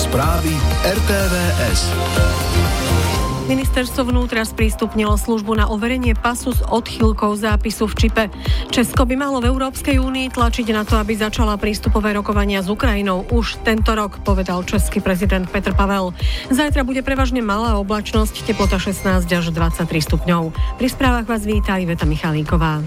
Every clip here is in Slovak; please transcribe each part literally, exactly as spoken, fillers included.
Správy er té vé es. Ministerstvo vnútra sprístupnilo službu na overenie pasu s odchýlkou zápisu v čipe. Česko by malo v Európskej únii tlačiť na to, aby začala prístupové rokovania s Ukrajinou už tento rok, povedal český prezident Petr Pavel. Zajtra bude prevažne malá oblačnosť, teplota šestnásť až dvadsaťtri stupňov. Pri správach vás víta Iveta Michalíková.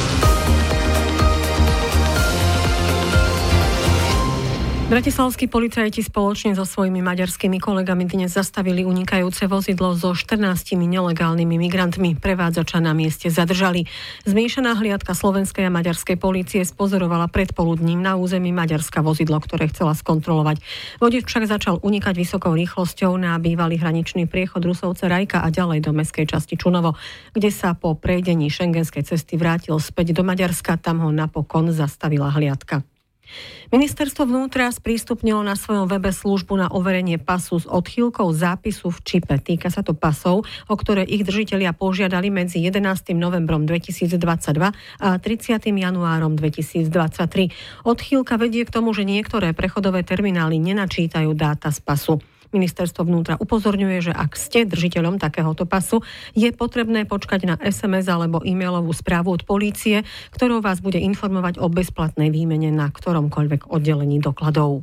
Bratislavskí policajti spoločne so svojimi maďarskými kolegami dnes zastavili unikajúce vozidlo so štrnástimi nelegálnymi migrantmi. Prevádzača na mieste zadržali. Zmiešaná hliadka slovenskej a maďarskej polície spozorovala predpoludním na území Maďarska vozidlo, ktoré chcela skontrolovať. Vodič však začal unikať vysokou rýchlosťou na bývalý hraničný priechod Rusovce Rajka a ďalej do mestskej časti Čunovo, kde sa po prejdení šengenskej cesty vrátil späť do Maďarska. Tam ho napokon zastavila hliadka. Ministerstvo vnútra sprístupnilo na svojom webe službu na overenie pasu s odchýlkou zápisu v čipe. Týka sa to pasov, o ktoré ich držitelia požiadali medzi jedenástym novembrom dvetisícdvadsaťdva a tridsiatym januárom dvetisícdvadsaťtri. Odchýlka vedie k tomu, že niektoré prechodové terminály nenačítajú dáta z pasu. Ministerstvo vnútra upozorňuje, že ak ste držiteľom takéhoto pasu, je potrebné počkať na es em es alebo e-mailovú správu od polície, ktorou vás bude informovať o bezplatnej výmene na ktoromkoľvek oddelení dokladov.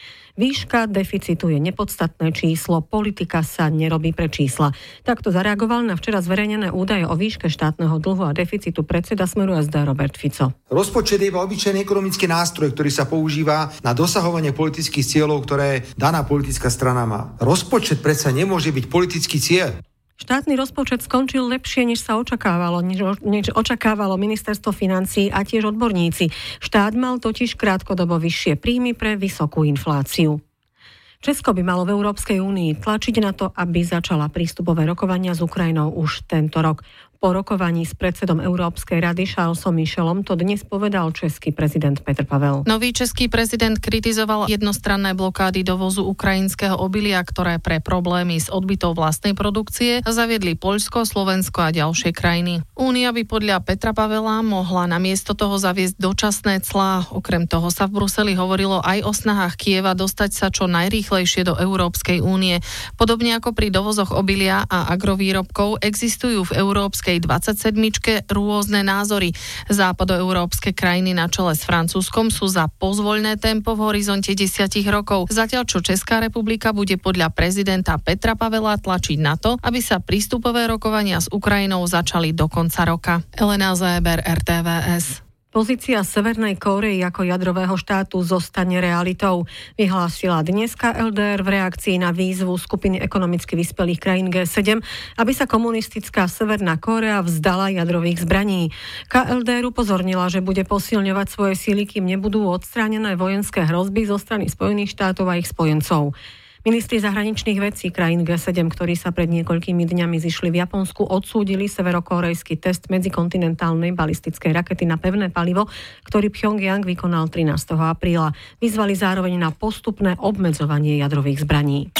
Výška deficitu je nepodstatné číslo, politika sa nerobí pre čísla. Takto zareagoval na včera zverejnené údaje o výške štátneho dlhu a deficitu predseda Smeru es dé Robert Fico. Rozpočet je iba obyčajný ekonomický nástroj, ktorý sa používa na dosahovanie politických cieľov, ktoré daná politická strana má. Rozpočet predsa nemôže byť politický cieľ. Štátny rozpočet skončil lepšie, než sa očakávalo, než, než očakávalo ministerstvo financií a tiež odborníci. Štát mal totiž krátkodobo vyššie príjmy pre vysokú infláciu. Česko by malo v Európskej únii tlačiť na to, aby začala prístupové rokovania s Ukrajinou už tento rok. Po rokovaní s predsedom Európskej rady Charlesom Michelom to dnes povedal český prezident Petr Pavel. Nový český prezident kritizoval jednostranné blokády dovozu ukrajinského obilia, ktoré pre problémy s odbytou vlastnej produkcie zaviedli Poľsko, Slovensko a ďalšie krajiny. Únia by podľa Petra Pavela mohla namiesto toho zaviesť dočasné clá. Okrem toho sa v Bruseli hovorilo aj o snahách Kieva dostať sa čo najrýchlejšie do Európskej únie. Podobne ako pri dovozoch obilia a agrovýrobkov existujú v Európskej dvadsaťsedmičke rôzne názory. Západoeurópske krajiny na čele s Francúzskom sú za pozvoľné tempo v horizonte desiatich rokov. Zatiaľ, čo Česká republika bude podľa prezidenta Petra Pavela tlačiť na to, aby sa prístupové rokovania s Ukrajinou začali do konca roka. Elena Záber, er té vé es. Pozícia Severnej Kórey ako jadrového štátu zostane realitou, vyhlásila dneska el dé er v reakcii na výzvu skupiny ekonomicky vyspelých krajín gé sedem, aby sa komunistická Severná Kórea vzdala jadrových zbraní. ká el dé er upozornila, že bude posilňovať svoje síly, kým nebudú odstránené vojenské hrozby zo strany Spojených štátov a ich spojencov. Ministri zahraničných vecí krajín gé sedem, ktorí sa pred niekoľkými dňami zišli v Japonsku, odsúdili severokórejský test medzikontinentálnej balistickej rakety na pevné palivo, ktorý Pjongjang vykonal trinásteho apríla. Vyzvali zároveň na postupné obmedzovanie jadrových zbraní.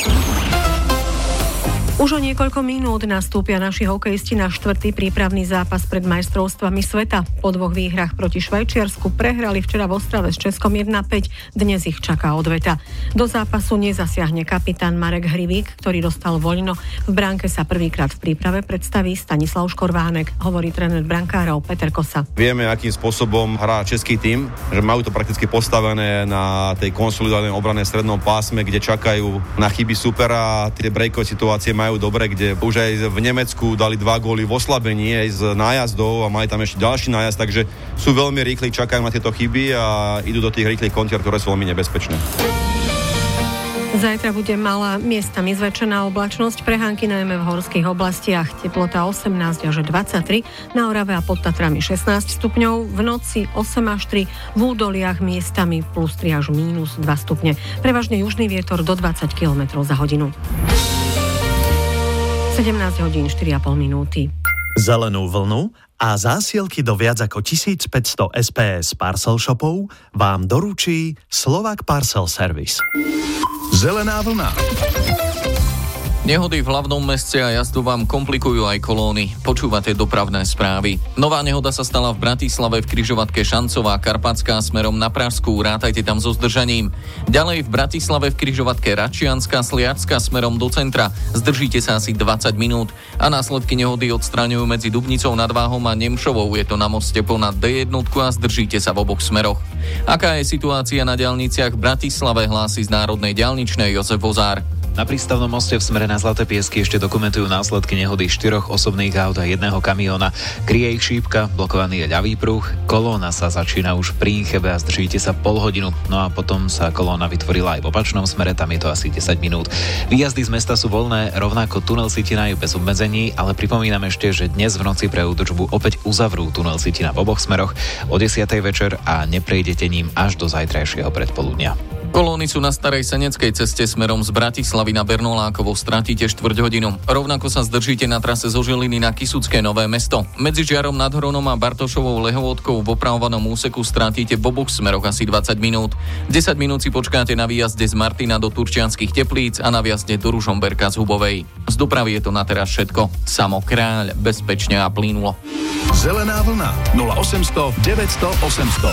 Už o niekoľko minút nastúpia naši hokejisti na štvrtý prípravný zápas pred majstrovstvami sveta. Po dvoch výhrách proti Švajčiarsku prehrali včera v Ostrave s Českom jeden päť. Dnes ich čaká odveta. Do zápasu nezasiahne kapitán Marek Hrivík, ktorý dostal voľno. V bránke sa prvýkrát v príprave predstaví Stanislav Škorvánek, hovorí tréner brankárov Peter Kosa. Vieme, akým spôsobom hrá český tím, že majú to prakticky postavené na tej konsolidovanej obrane strednom pásme, kde čakajú na chyby supera. Tie breakové situácie majú dobre, kde už aj v Nemecku dali dva góly v oslabení aj z nájazdov a mali tam ešte ďalší nájazd, takže sú veľmi rýchli, čakajú na tieto chyby a idú do tých rýchlych kontier, ktoré sú veľmi nebezpečné. Zajtra bude malá miestami zväčšená oblačnosť, prehánky najmä v horských oblastiach. Teplota osemnásť až dvadsaťtri, na Orave a pod Tatrami šestnásť stupňov, v noci osem až tri, v údoliach miestami plus tri až mínus dva stupne. Prevažne južný vietor do dvadsať kilometrov za hodinu. sedemnásť hodín štyri a pol minúty. Zelenú vlnu a zásielky do viac ako tisícpäťsto es pé es parcel shopov vám doručí Slovak Parcel Service. Zelená vlna. Nehody v hlavnom meste a jazdu vám komplikujú aj kolóny. Počúvate dopravné správy. Nová nehoda sa stala v Bratislave v križovatke Šancová Karpatská smerom na Pražskú. Rátajte tam so zdržaním. Ďalej v Bratislave v križovatke Račianska Sliačska smerom do centra. Zdržíte sa asi dvadsať minút. A následky nehody odstraňujú medzi Dubnicou nad Váhom a Nemšovou. Je to na moste ponad dé jedna a zdržíte sa v oboch smeroch. Aká je situácia na diaľniciach v Bratislave, hlási z Národnej diaľničnej Jozef Vozár. Na prístavnom moste v smere na Zlaté Piesky ešte dokumentujú následky nehody štyroch osobných aut a jedného kamióna. Kryje ich šípka, blokovaný je ľavý pruh, kolóna sa začína už pri Inchebe a zdržíte sa pol hodinu. No a potom sa kolóna vytvorila aj v opačnom smere, tam je to asi desať minút. Výjazdy z mesta sú voľné, rovnako tunel Sitina je bez obmedzení, ale pripomínam ešte, že dnes v noci pre údržbu opäť uzavrú tunel Sitina v oboch smeroch o desiatej večer a neprejdete ním až do zajtrajšieho predpoludnia. Kolóny sú na starej seneckej ceste smerom z Bratislavy na Bernolákovo, stratíte štvrť hodinu. Rovnako sa zdržíte na trase zo Žiliny na Kysucké Nové Mesto. Medzi Žiarom nad Hronom a Bartošovou Lehovodkou v opravovanom úseku stratíte v oboch smeroch asi dvadsať minút. desať minút si počkáte na výjazde z Martina do Turčianskych Teplíc a na výjazde do Ružomberka z Hubovej. Z dopravy je to na teraz všetko. Samo kráľ, bezpečne a plynulo. Zelená vlna nula osemsto deväťsto osemsto.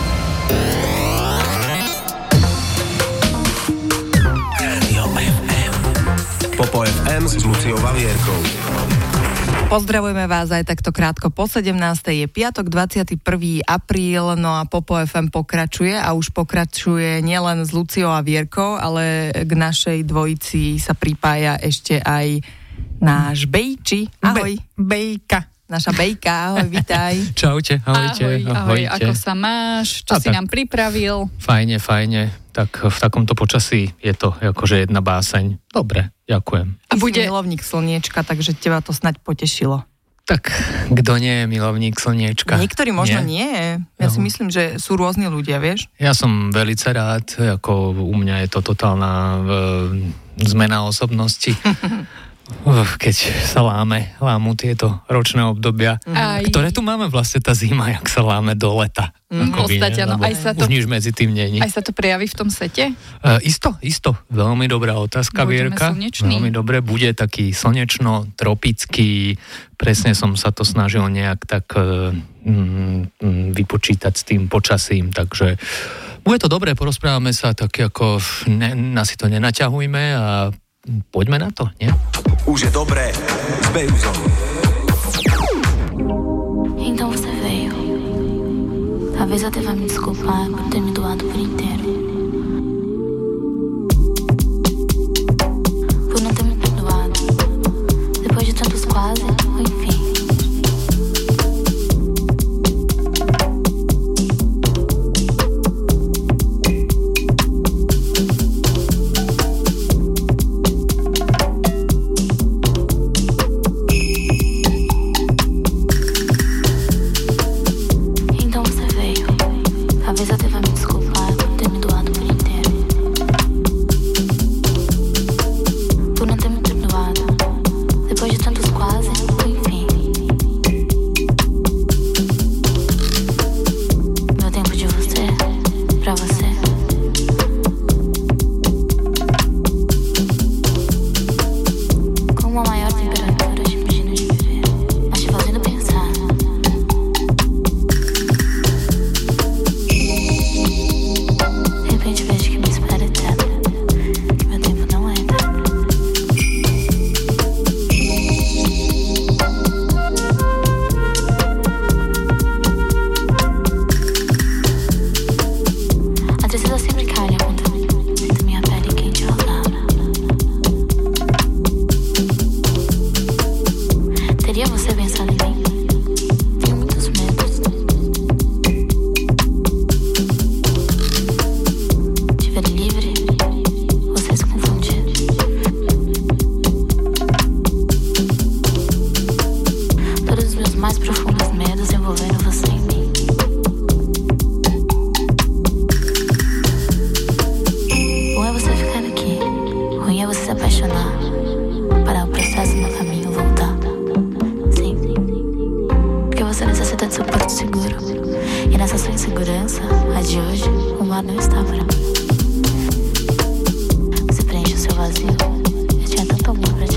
Popo ef em s Luciou Valierkou. Pozdravujeme vás aj takto krátko po sedemnástej. Je piatok dvadsiateho prvého apríl, no a Popo ef em pokračuje a už pokračuje nielen s Luciou a Vierkou, ale k našej dvojici sa pripája ešte aj náš Bejči. Ahoj. Be- Bejka. Naša Bejka, ahoj, vitaj. Čaute, ahojte. Ahoj, ahoj, ako sa máš? Čo a si tak, nám pripravil? Fajne, fajne. Tak v takomto počasí je to akože jedna báseň. Dobre, ďakujem. A bude milovník slniečka, takže teba to snaď potešilo. Tak, kto nie je milovník slniečka? Niektorí možno nie. nie. Ja no. si myslím, že sú rôzni ľudia, vieš? Ja som veľce rád, ako u mňa je to totálna e, zmena osobnosti. Uf, keď sa láme, lámu tieto ročné obdobia, aj. Ktoré tu máme vlastne tá zima, jak sa láme do leta. Mm, podstate, no, aj sa to, už nič medzi tým není. Aj sa to prejaví v tom sete? Uh, isto, isto. Veľmi dobrá otázka, Budeme Vierka. Slnečný. Veľmi dobre. Bude taký slnečno, tropický. Presne som sa to snažil nejak tak uh, mm, vypočítať s tým počasím, takže bude to dobré, porozprávame sa tak ako, ne, na si to nenaťahujme a poďme na to, nie? Už je dobré s Bejuzom. Então você veio. Talvez até vá me desculpar por ter me doado por inteiro. Por não ter me perdoado. Depois de tantos quase, enfim. Você preenche o seu vazio. Eu tinha tanto amor pra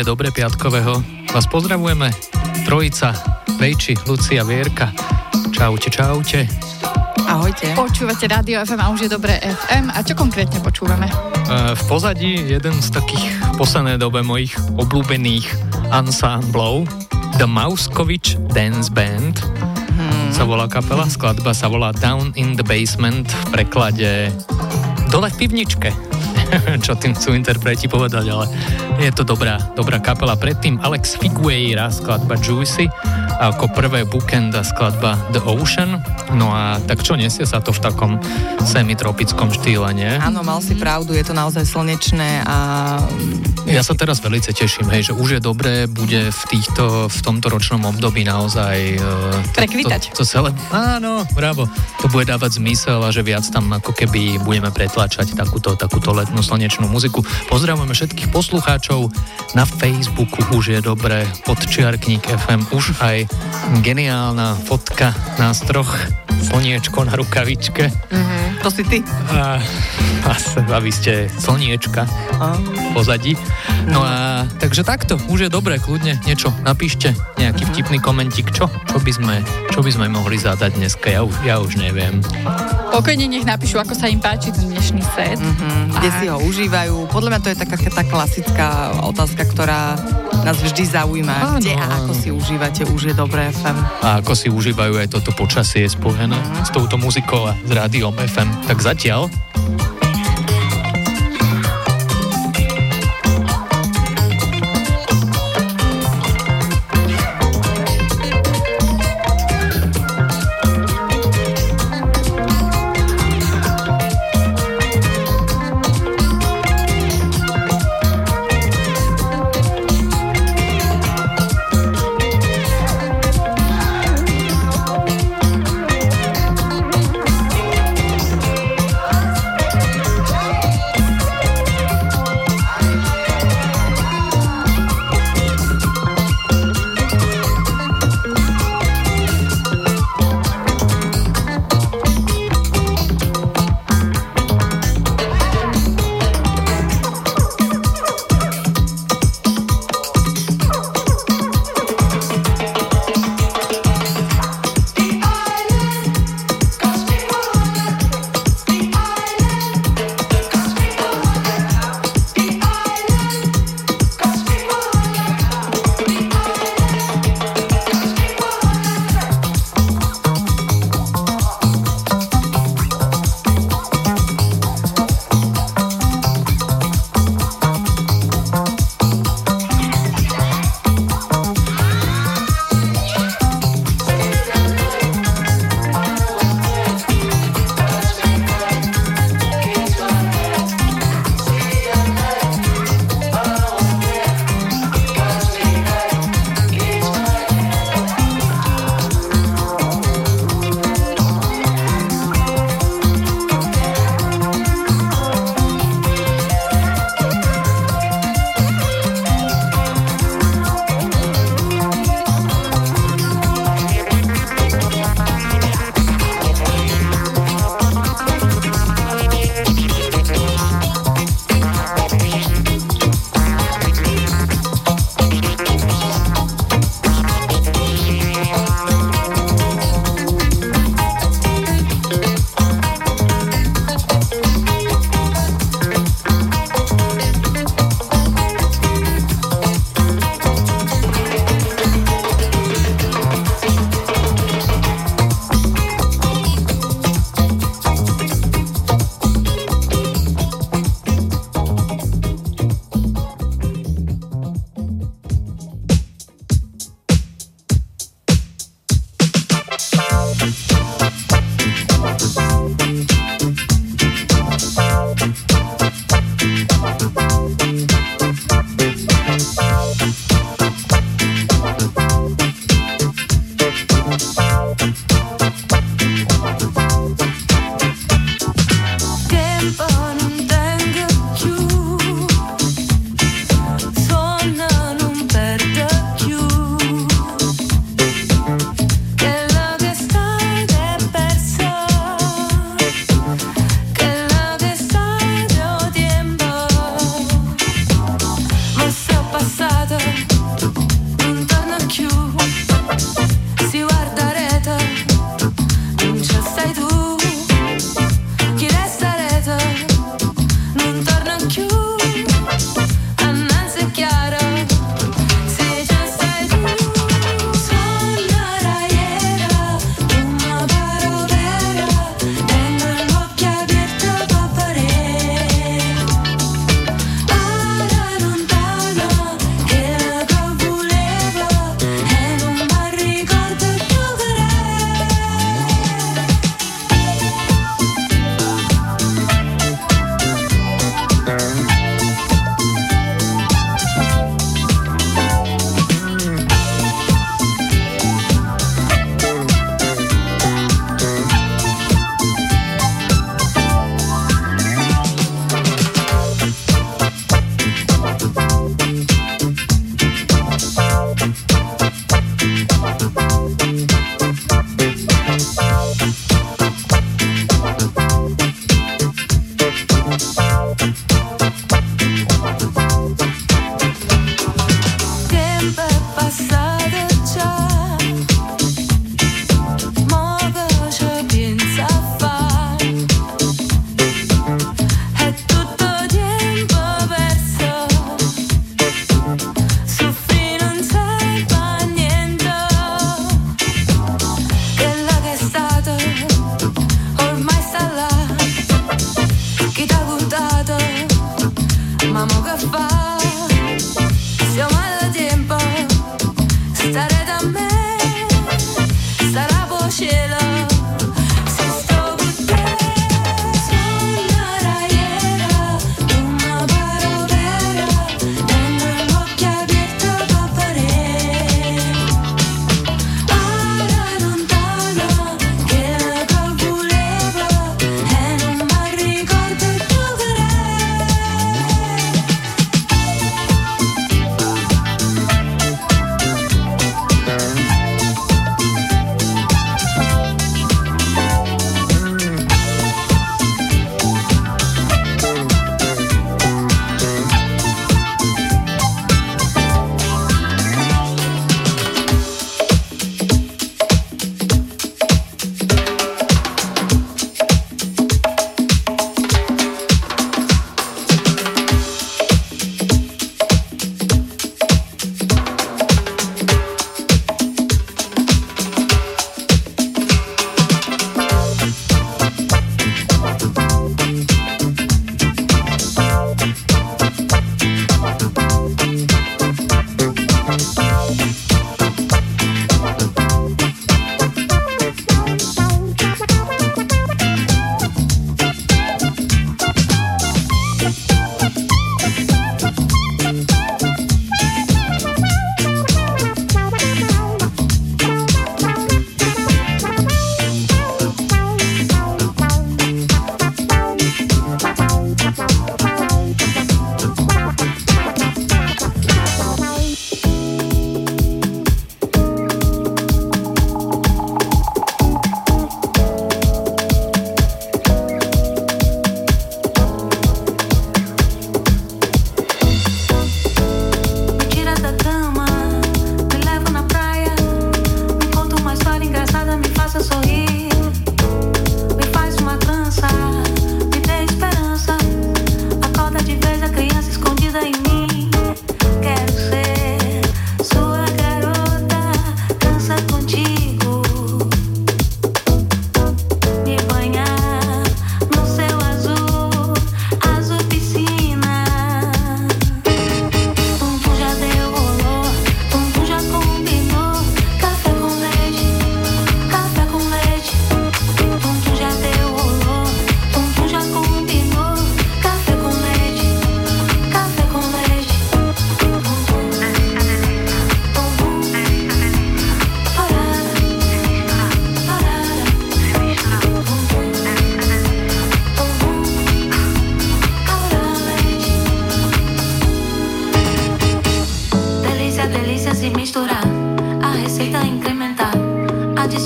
je dobre piatkového. Vás pozdravujeme. Trojica, Vejči, Lucia, Vierka. Čaute, čaute. Ahojte. Počúvate Rádio ef em a už je dobré ef em. A čo konkrétne počúvame? V pozadí jeden z takých v poslednej dobe mojich obľúbených ansámblov, The Mauskovič Dance Band, hmm. sa volá kapela, skladba sa volá Down in the Basement, v preklade Dole v pivničke. Čo tým chcú interpreti povedať, ale je to dobrá, dobrá kapela. Predtým Alex Figueira, skladba Juicy, a ako prvé Bookenda skladba The Ocean. No a tak čo, nesie sa to v takom semitropickom štýle, nie? Áno, mal si pravdu, je to naozaj slnečné a... Ja sa teraz veľmi teším, hej, že už je dobré, bude v týchto, v tomto ročnom období naozaj... To, prekvitať. To, to celé, áno, bravo. To bude dávať zmysel a že viac tam ako keby budeme pretlačať takúto, takúto letnú slnečnú muziku. Pozdravujeme všetkých poslucháčov na Facebooku, už je dobré, podčiarkník ef em, už aj geniálna fotka nás troch, slniečko na rukavičke. Mm-hmm. To si ty. A, a, a vy ste slniečka a? Pozadí. No a takže takto, už je dobré, kľudne niečo napíšte, nejaký mm-hmm. vtipný komentík, čo, čo, by sme, čo by sme mohli zadať dneska, ja už, ja už neviem. Pokojne nech napíšu, ako sa im páči ten dnešný set. Mm-hmm, kde a... si ho užívajú. Podľa mňa to je taká tá klasická otázka, ktorá nás vždy zaujíma. Áno, kde a ako si užívate už je dobré ef em. A ako si užívajú aj toto počasie spojené mm-hmm. s touto muzikou a s rádiom ef em. Tak zatiaľ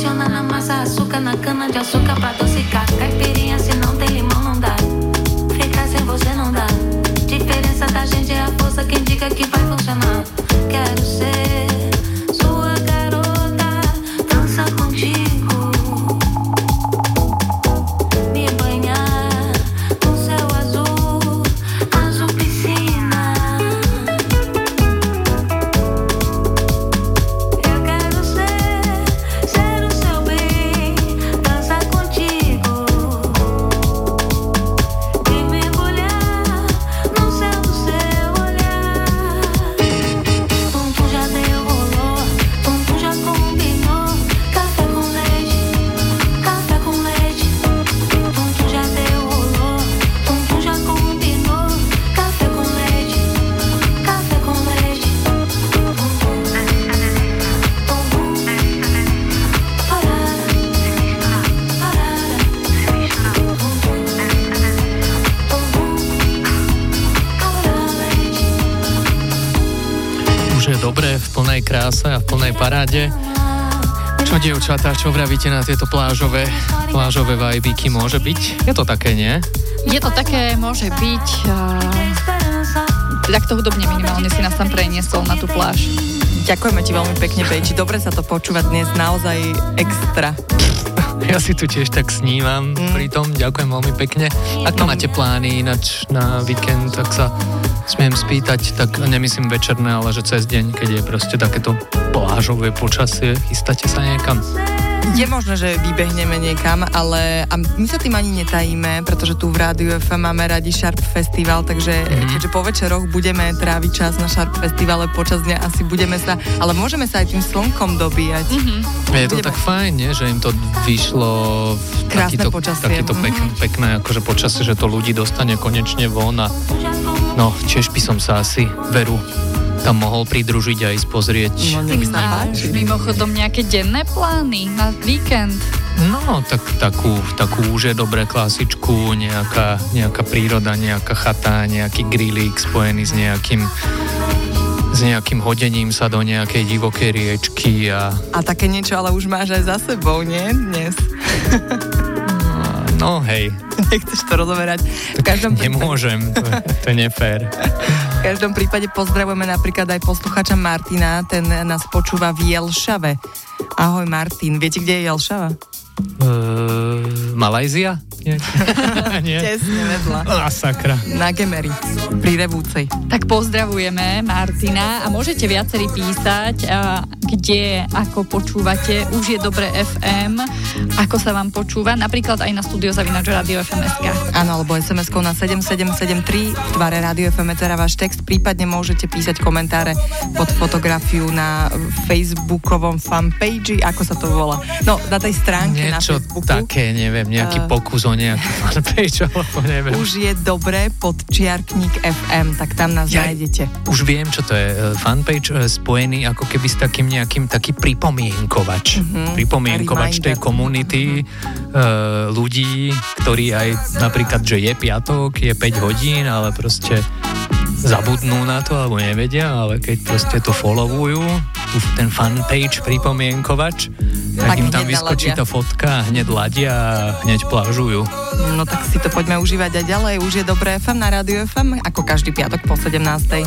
funciona na massa, açúcar na cana de açúcar pra adocicar. Caipirinha se não tem limão não dá. Ficar sem você não dá. Diferença da gente é a força que indica que vai funcionar. Quero ser sua garota, dança contigo, me banhar no céu azul, azul piscina. Eu quero ser, ser o seu bem, dançar contigo e mergulhar no céu do seu olhar. Tum tum já deu rolô, tum tum já combinou. Café com leite, café com leite. Tum tum já deu rolô, tum tum já combinou. Café com leite, café com leite. Tum tum, tum tum, parada, parada. Tum tum, tum tum, Už je dobré v plnej kráse a v plnej paráde. Čo, dievčatá, čo vravíte na tieto plážové, plážové vajbíky? Môže byť? Je to také, nie? Je to také, môže byť. Takto hudobne minimálne si nás tam preniesol na tú pláž. Ďakujeme ti veľmi pekne, Bejči. Dobre sa to počúva dnes, naozaj extra. Ja si tu tiež tak snívam mm. pri tom. Ďakujem veľmi pekne. Ak to máte plány ináč na víkend, tak sa smiem spýtať, tak nemyslím večerné, ale že cez deň, keď je proste takéto plážové počasie, chystáte sa niekam? Je možné, že vybehneme niekam, ale a my sa tým ani netajíme, pretože tu v Rádiu ef em máme radi Sharp Festival, takže mm. keďže po večeroch budeme tráviť čas na Sharp Festivale, počas dňa asi budeme sa, ale môžeme sa aj tým slnkom dobíjať. Mm-hmm. Je to budeme... tak fajn, nie? Že im to vyšlo v takýto, takýto pek, mm-hmm. pekné akože počasie, že to ľudí dostane konečne von a no, tiež by som sa asi veru tam mohol pridružiť a ísť pozrieť. No, máš mimochodom nejaké denné plány na víkend? No, tak takú, takú už je dobré klasičku, nejaká, nejaká príroda, nejaká chata, nejaký grillík spojený s nejakým s nejakým hodením sa do nejakej divokej riečky a... A také niečo ale už máš aj za sebou, nie? Dnes. No, hej. Nechceš to rozoberať. V každom Nemôžem, to, to je nefér. V každom prípade pozdravujeme napríklad aj posluchača Martina, ten nás počúva v Jelšave. Ahoj Martin, viete, kde je Jelšava? Uh, Malajzia? Nie. Nie. Tesne vedľa. A sakra. Na Gemeri, pri Revúcej. Tak pozdravujeme Martina a môžete viacerí písať, a kde, ako počúvate, už je dobre ef em, ako sa vám počúva, napríklad aj na studio zavinač radio ef em bodka es ká. Áno, alebo es em eskou na sedem sedem sedem tri, v tvare Radio ef em je teda váš text, prípadne môžete písať komentáre pod fotografiu na facebookovom fanpage, ako sa to volá. No, na tej stránke niečo na Facebooku. Niečo také, neviem, nejaký uh, pokus o nejaký fanpage, alebo neviem. Už je dobré podčiarkník ef em, tak tam nás ja, nájdete. Už viem, čo to je. Fanpage spojený ako keby s takým nejakým taký pripomienkovač. Mm-hmm. Pripomienkovač tej komunity uh, ľudí, ktorí aj napríklad, že je piatok, je päť hodín, ale proste zabudnú na to, alebo nevedia, ale keď proste to followujú, ten fanpage pripomienkovač, tak, tak im tam vyskočí tá fotka a hneď ladia a hneď plážujú. No tak si to poďme užívať aj ďalej. Už je dobré ef em na Rádiu ef em, ako každý piatok po sedemnástej.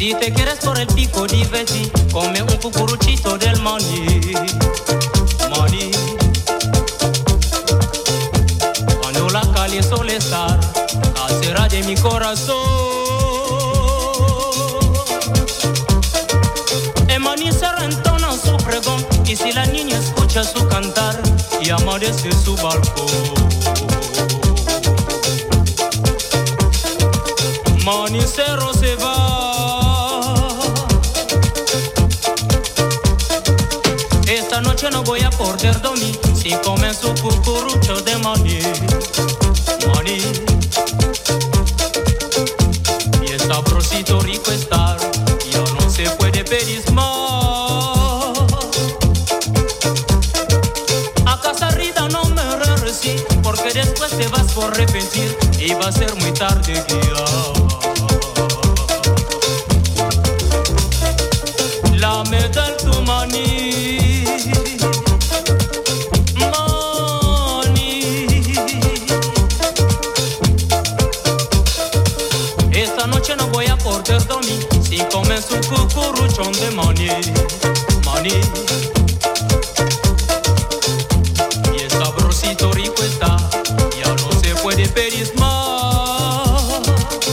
Si te quieres por el pico diverti, come un cucuruchito del maní, maní. Cuando la calle suele estar, casera de mi corazón. El maní se rentona su pregón, y si la niña escucha su cantar, y amanece su balcón. Manicero se va. Esta noche no voy a poder dormir si comen su cucurucho de maní, maní. Y el sabrosito rico estar, ya no se puede pedir más. A casa Rita no me regresí, porque después te vas por arrepentir y va a ser muy tarde ya. La medal tu maní, maní. Esta noche no voy a poder dormir si comen su cucuruchón de maní, maní. Y el sabrosito rico está, ya no se puede pedir más.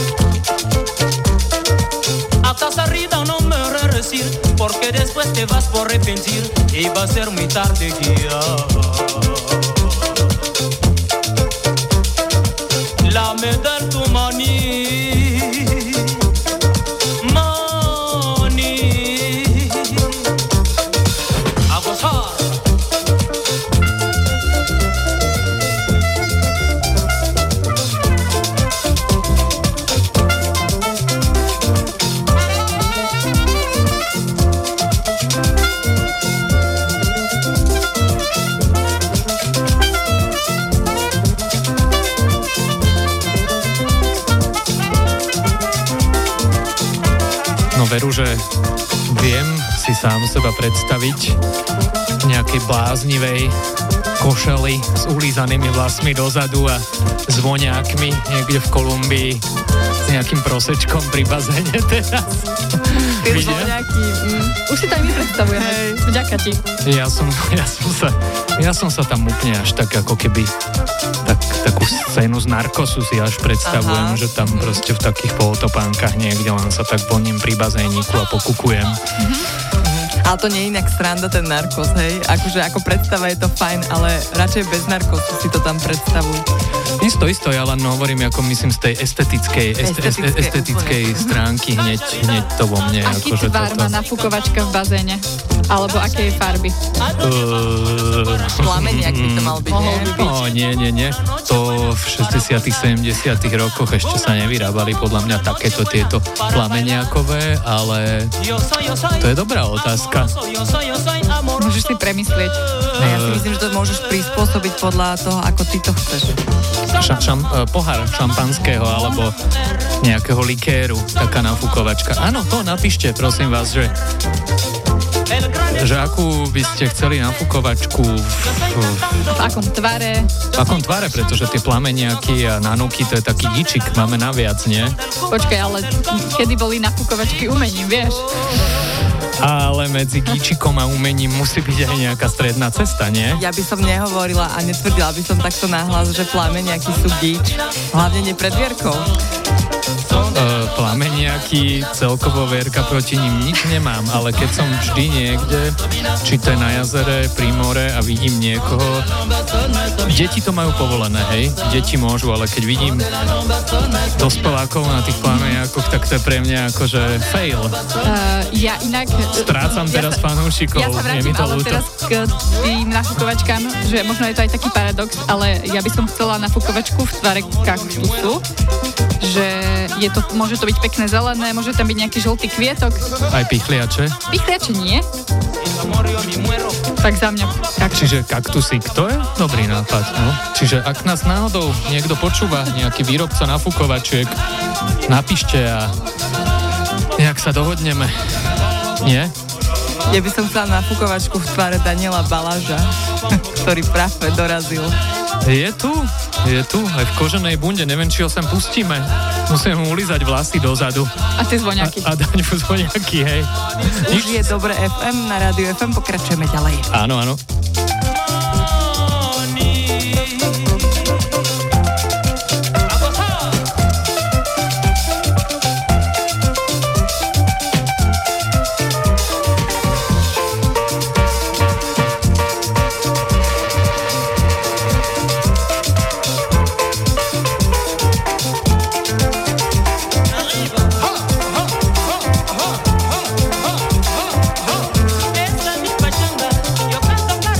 A casa Rita no me regresir, porque después te vas por arrepentir y va a ser muy tarde ya. La medal tu maní, maní. A gozar. Veru, že viem si sám seba predstaviť v nejakej bláznivej košeli s ulízanými vlasmi dozadu a s voňákmi niekde v Kolumbii s nejakým prosečkom pri bazéne teraz. Ty už voňáky, mm, už si to aj my predstavujeme. Vďaka ti. Ja som, ja som sa, ja som sa tam úplne až tak ako keby tak, takú scénu z Narkosu si až predstavujem, aha, že tam proste v takých polotopánkach niekde len sa tak voním pri bazéniku a pokukujem. Mm-hmm. Ale to nie je inak sranda ten Narkos, hej? Akože ako predstava je to fajn, ale radšej bez Narkosu si to tam predstavuj. Isto, isto, ja len hovorím, ako myslím z tej estetickej, este, estetickej, estetickej stránky, hneď, hneď to vo mne. Aký akože tvar má nafukovačka v bazéne? Alebo aké je farby? Uh, Plameniak by to mal byť, nie? No, nie, nie, nie. To v šesťdesiatych, sedemdesiatych rokoch ešte sa nevyrábali podľa mňa takéto tieto plameniakové, ale to je dobrá otázka. Môžeš si premyslieť. A ja si myslím, že to môžeš prispôsobiť podľa toho, ako ty to chceš. Ša, šam, pohár šampanského alebo nejakého likéru, taká nafukovačka. Áno, to napíšte, prosím vás, že že akú by ste chceli nafukovačku v, v, v akom tvare v akom tvare, pretože tie plameniaky a nanuky, to je taký dičik, máme naviac, nie? Počkaj, ale kedy boli nafukovačky umením, vieš? Ale medzi gíčikom a umením musí byť aj nejaká stredná cesta, nie? Ja by som nehovorila a netvrdila by som takto nahlas, že plameniaky sú gíč. Hlavne nie pred Vierkou. Uh, plameniaky, celkovo Vierka proti ním nič nemám, ale keď som vždy niekde, či to je na jazere, pri more a vidím niekoho, deti to majú povolené, hej? Deti môžu, ale keď vidím dospelákov na tých plameniakoch, tak to je pre mňa akože fail. Uh, ja inak... Strácam ja teraz sa, fanúšikov. Ja sa vrátim ale ľúto. Teraz k tým nafukovačkám, že možno je to aj taký paradox, ale ja by som chcela nafukovačku v tvare kaktusu, že je to, môže to byť pekné zelené, môže tam byť nejaký žltý kvietok. Aj pichliače? Pichliače nie. Tak za mňa kaktus. Čiže kaktusík, to je dobrý nápad. No? Čiže ak nás náhodou niekto počúva, nejaký výrobca nafukovačiek, napíšte a nejak sa dohodneme. Nie? Ja by som chcela nafukovačku v tvare Daniela Balaža, ktorý práve dorazil. Je tu, je tu, aj v koženej bunde, neviem, či ho sem pustíme. Musíme mu ulizať vlasy dozadu. A tie zvoniaky. A, a dať mu zvoniaky, hej. Už je Dobré ef em, na Rádiu ef em pokračujeme ďalej. Áno, áno. Esa mi pachanga, yo canto para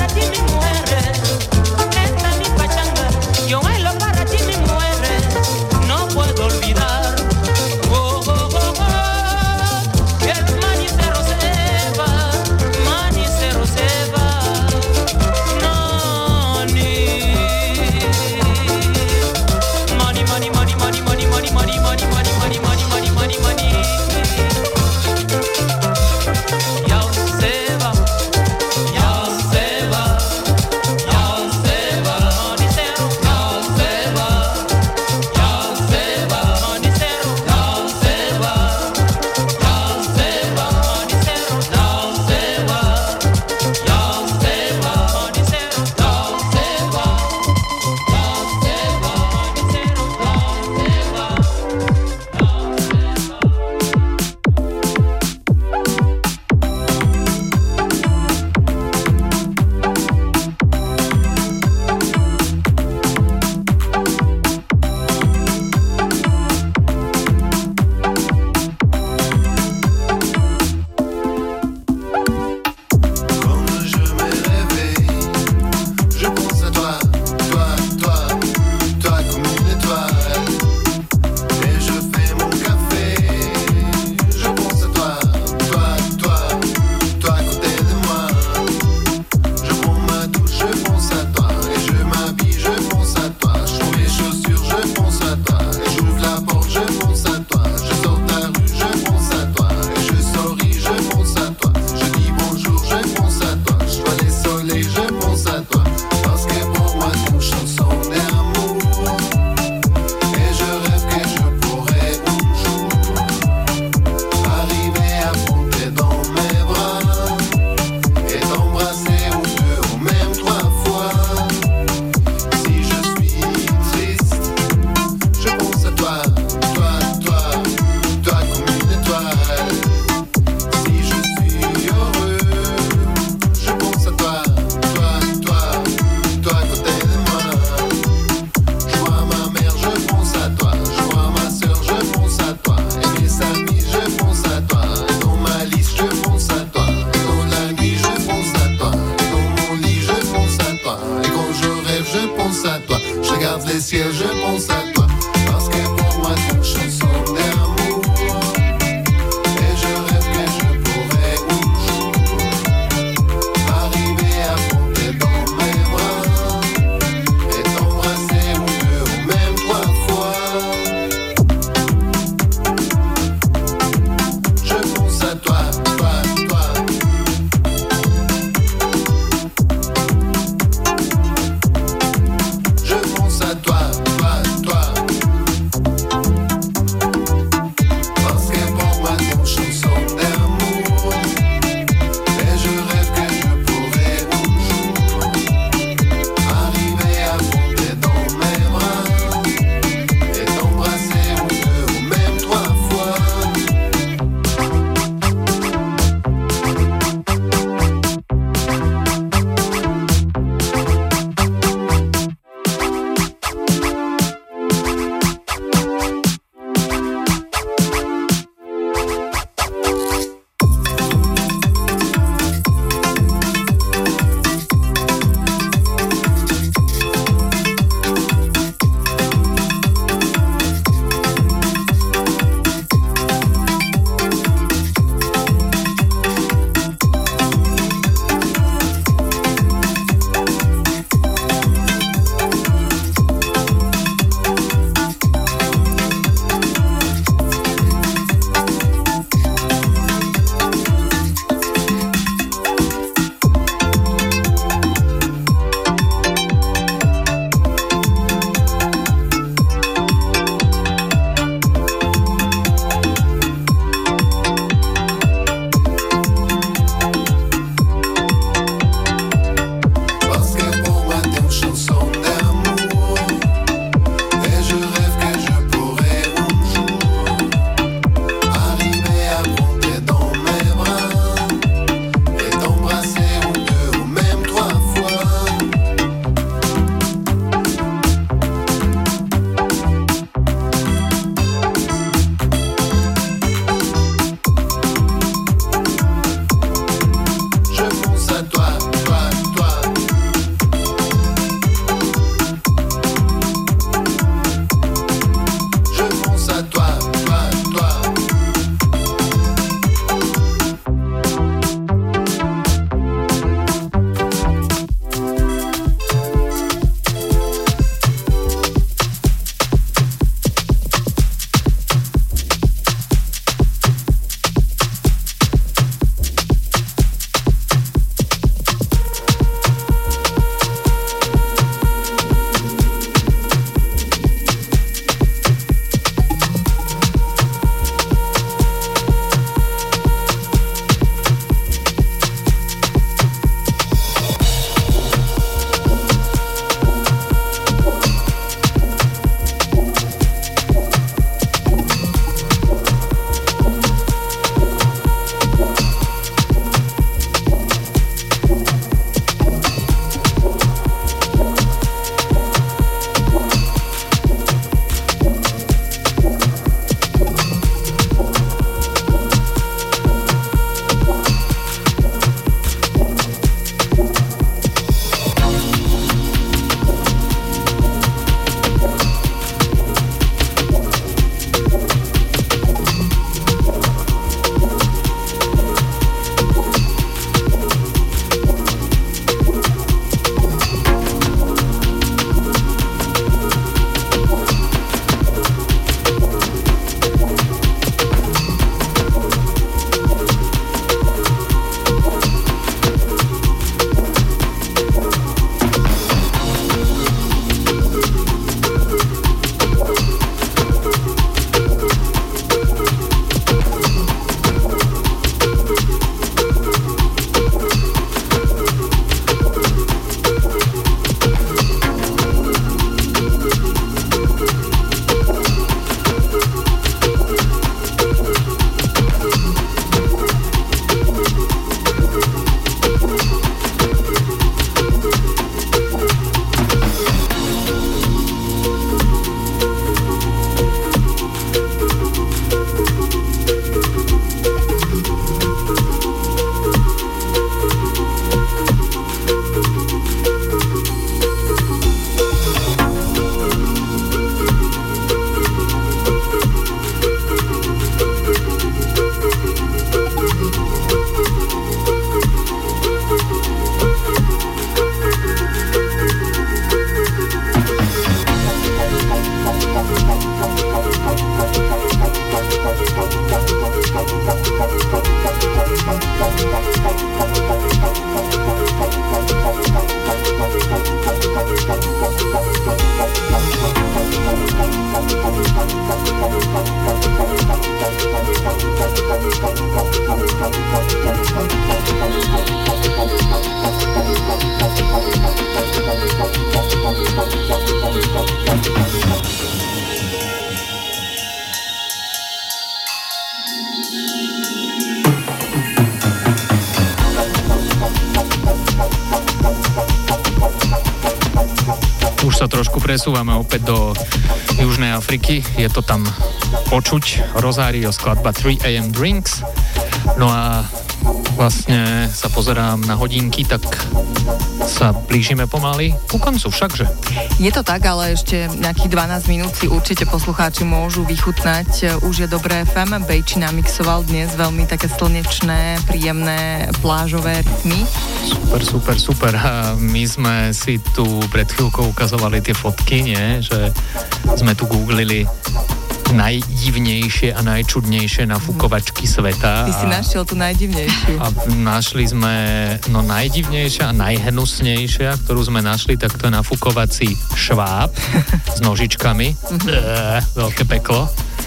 Už sa trošku presúvame opäť do Južnej Afriky. Je to tam počuť. Rosario, skladba tri a em Drinks. No a vlastne sa pozerám na hodinky, tak sa blížime pomaly ku koncu všakže. Je to tak, ale ešte nejakých dvanásť minút si určite poslucháči môžu vychutnať. Už je dobré ef em. Bejči namixoval dnes veľmi také slnečné, príjemné plážové rytmy. Super, super, super. A my sme si tu pred chvíľkou ukazovali tie fotky, nie? Že sme tu googlili najdivnejšie a najčudnejšie nafúkovačky sveta. Ty si našiel tú najdivnejšiu. A našli sme, no najdivnejšia a najhnusnejšia, ktorú sme našli, tak to je nafúkovací šváb s nožičkami. Eee, veľké peklo.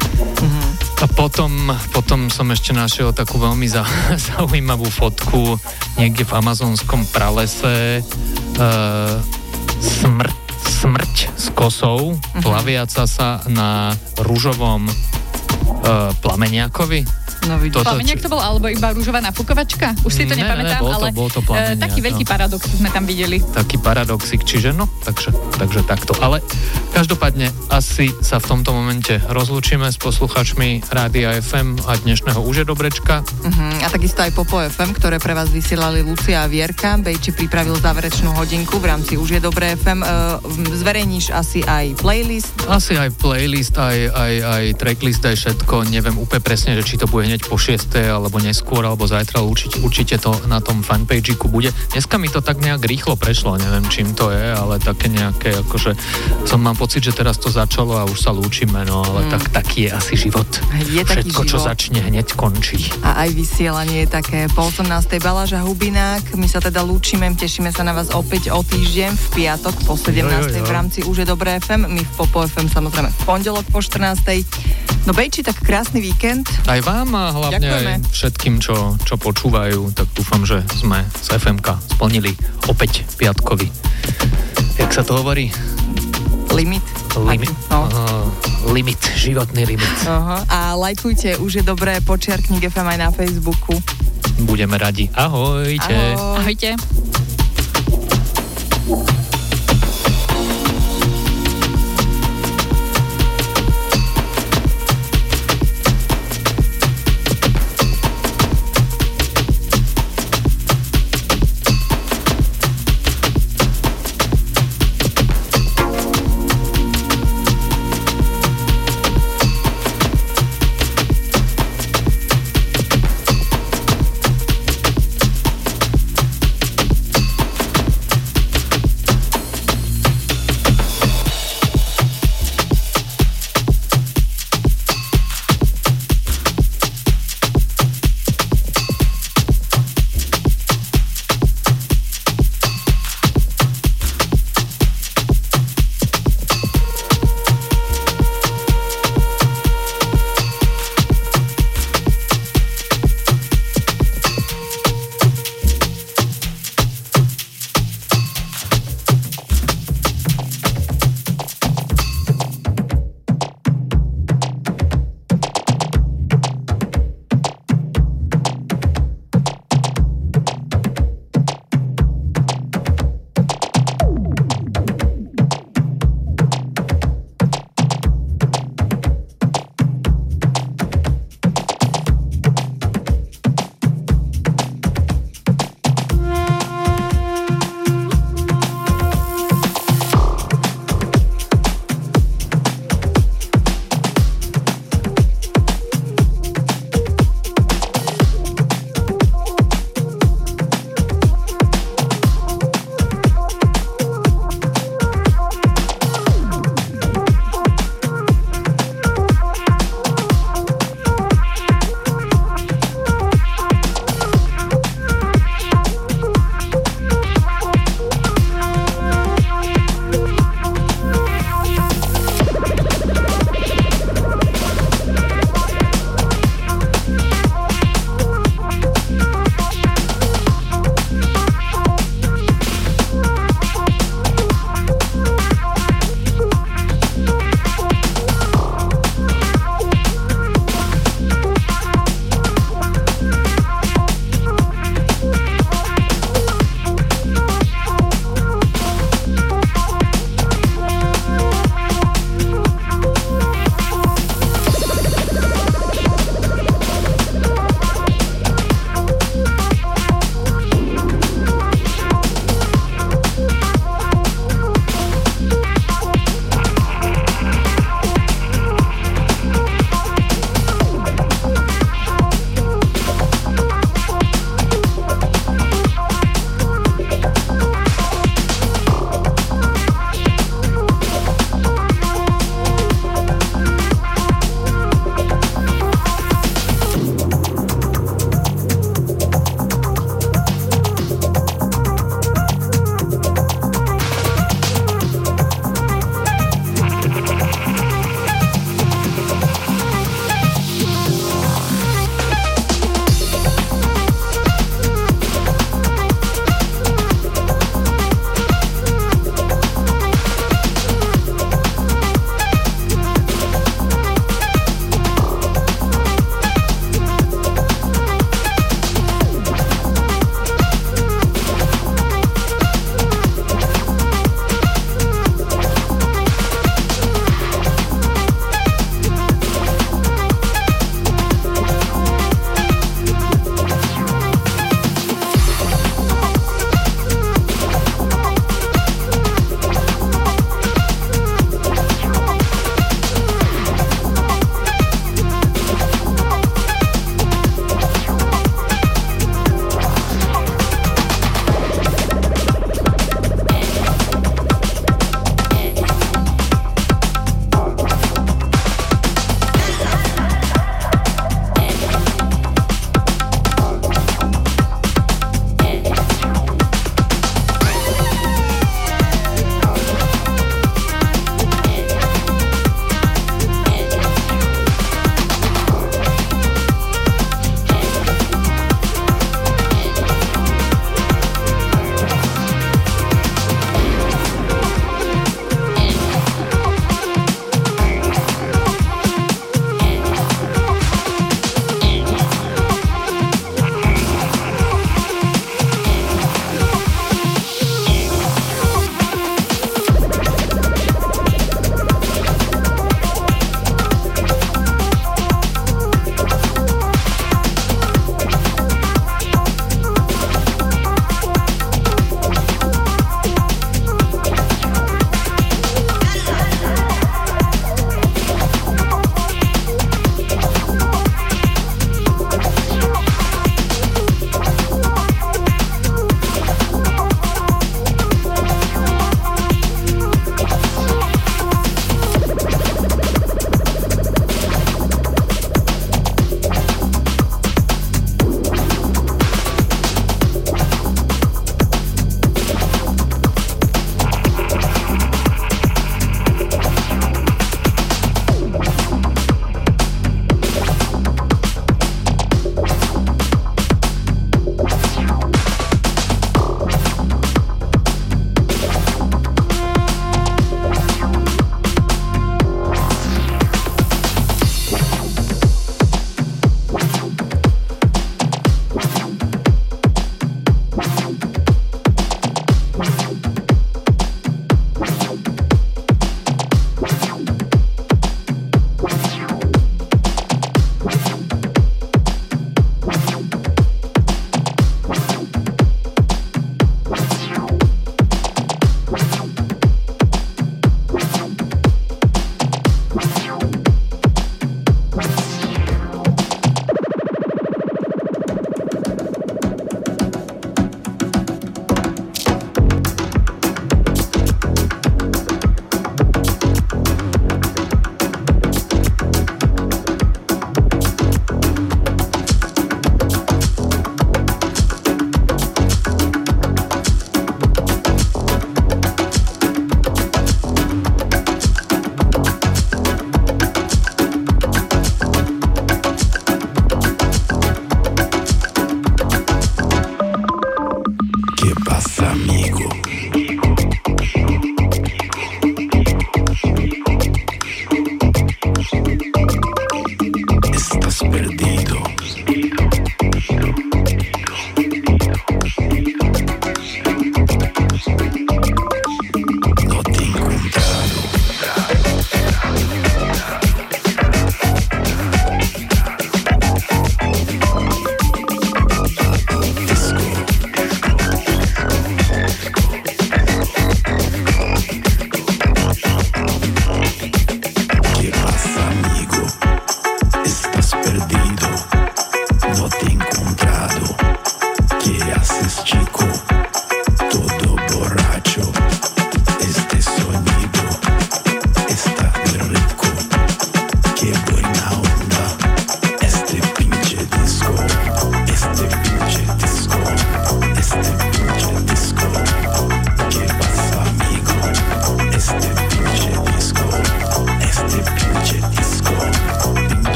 A potom, potom som ešte našiel takú veľmi za, zaujímavú fotku niekde v amazonskom pralese. Eee, smrť smrť s kosou, uh-huh. plaviaca sa na ružovom uh, plameniakovi. No, Toto, plameniak to bol, alebo iba rúžová nafúkovačka? Už si to ne, nepamätám, ne, bol to, ale bol to plameniak, taký veľký no. paradox sme tam videli. Taký paradoxik, čiže no, takže, takže takto. Ale každopádne asi sa v tomto momente rozlúčime s posluchačmi Rádia ef em a dnešného Už je dobrečka. Uh-huh. A takisto aj Popo ef em, ktoré pre vás vysielali Lucia a Vierka. Bejči pripravil záverečnú hodinku v rámci Už je dobré ef em. Uh, zverejníš asi aj playlist? Asi aj playlist, aj, aj, aj tracklist, aj všetko. Neviem úplne presne, že či to bude hneď po šiestej, alebo neskôr, alebo zajtra, určite, určite to na tom fanpageiku bude. Dneska mi to tak nejak rýchlo prešlo, neviem čím to je, ale také nejaké, akože som mám pocit, že teraz to začalo a už sa lúčime, no ale mm. tak taký je asi život. Je taký Všetko, život. Čo začne, hneď končí. A aj vysielanie je také. Po osemnástej Baláža Hubinák, my sa teda lúčime, tešíme sa na vás opäť o týždeň v piatok po sedemnástej v rámci Už je dobré ef em, my v Popo ef em samozrejme v pondelok po štrnástej. No Bejči, tak krásny víkend. Aj vám a hlavne ďakujeme aj všetkým, čo, čo počúvajú, tak dúfam, že sme z ef emka splnili opäť piatkovi. Jak sa to hovorí? Limit. Limit. No. Uh, limit, životný limit. Uh-huh. A lajkujte Už je dobré, počiarknik ef em aj na Facebooku. Budeme radi. Ahojte. Ahoj. Ahojte.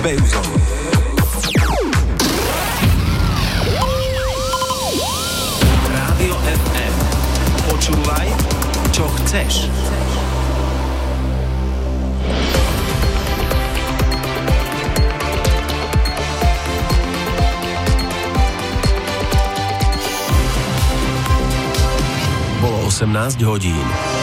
Beuzom. Rádio ef em. Počúvaj, čo chceš. Bolo osemnásť hodín.